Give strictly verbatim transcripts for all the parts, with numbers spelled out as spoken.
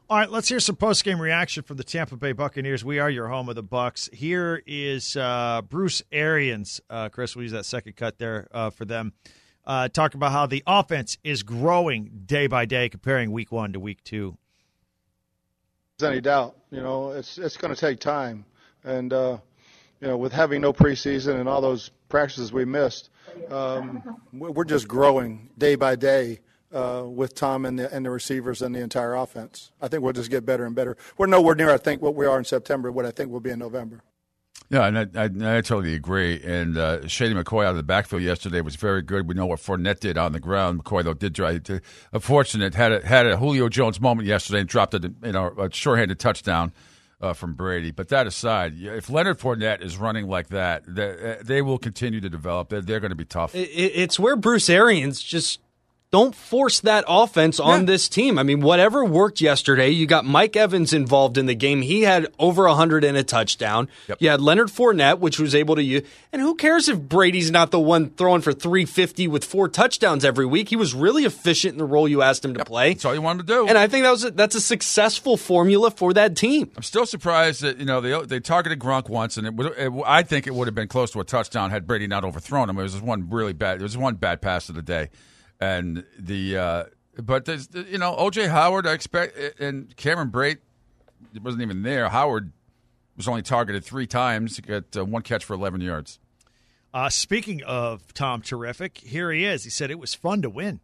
All right, let's hear some post-game reaction from the Tampa Bay Buccaneers. We are your home of the Bucs. Here is uh, Bruce Arians. Uh, Chris, we'll use that second cut there uh, for them. Uh, talk about how the offense is growing day by day, comparing week one to week two. There's any doubt, you know, it's it's going to take time, and uh, you know, with having no preseason and all those practices we missed, um, we're just growing day by day uh, with Tom and the and the receivers and the entire offense. I think we'll just get better and better. We're nowhere near, I think, what we are in September, what I think we'll be in November. Yeah, and I, I, I totally agree. And uh, Shady McCoy out of the backfield yesterday was very good. We know what Fournette did on the ground. McCoy, though, did try to. Unfortunate, had a, had a Julio Jones moment yesterday and dropped a, you know, a shorthanded touchdown uh, from Brady. But that aside, if Leonard Fournette is running like that, they, they will continue to develop. They're, they're going to be tough. It's where Bruce Arians just don't force that offense on yeah. this team. I mean, whatever worked yesterday, you got Mike Evans involved in the game. He had over one hundred and a touchdown. Yep. You had Leonard Fournette, which was able to use. And who cares if Brady's not the one throwing for three fifty with four touchdowns every week? He was really efficient in the role you asked him to yep. play. That's all you wanted to do. And I think that was a, that's a successful formula for that team. I'm still surprised that, you know, they they targeted Gronk once, and it would, it, I think it would have been close to a touchdown had Brady not overthrown him. It was one really bad. It was one bad pass of the day. And the, uh, but there's, you know, O J Howard, I expect, and Cameron Brate, it wasn't even there. Howard was only targeted three times to get uh, one catch for eleven yards. Uh, speaking of Tom Terrific, here he is. He said it was fun to win.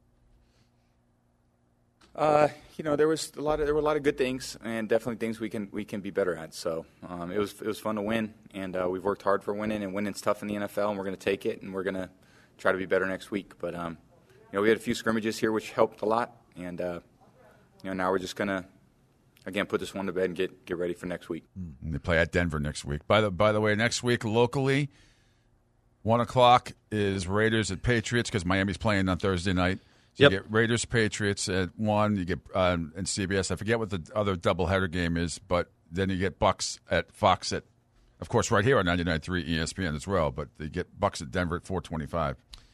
Uh, you know, there was a lot of there were a lot of good things, and definitely things we can we can be better at. So um, it was it was fun to win, and uh, we've worked hard for winning, and winning's tough in the N F L, and we're going to take it, and we're going to try to be better next week. But um, you know, we had a few scrimmages here which helped a lot, and uh, you know, now we're just going to again put this one to bed and get get ready for next week. And they play at Denver next week. By the by the way, next week locally, one o'clock is Raiders at Patriots because Miami's playing on Thursday night. So yep. You get Raiders Patriots at one. You get um, and C B S. I forget what the other doubleheader game is, but then you get Bucks at Fox at, of course, right here on ninety-nine point three E S P N as well. But you get Bucks at Denver at four twenty-five.